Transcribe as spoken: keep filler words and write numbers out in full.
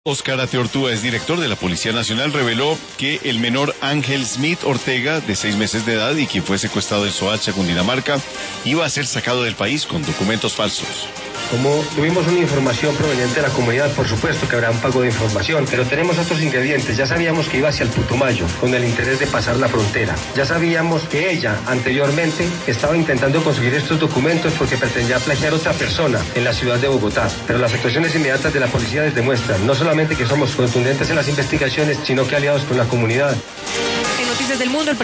Óscar Ateortúa, es director de la Policía Nacional, reveló que el menor Ángel Smith Ortega, de seis meses de edad y quien fue secuestrado en Soacha, Cundinamarca, iba a ser sacado del país con documentos falsos. Como tuvimos una información proveniente de la comunidad, por supuesto que habrá un pago de información, pero tenemos otros ingredientes. Ya sabíamos que iba hacia el Putumayo con el interés de pasar la frontera. Ya sabíamos que ella anteriormente estaba intentando conseguir estos documentos porque pretendía plagiar a otra persona en la ciudad de Bogotá. Pero las actuaciones inmediatas de la policía les demuestran no solamente que somos contundentes en las investigaciones, sino que aliados con la comunidad. En Noticias del Mundo, el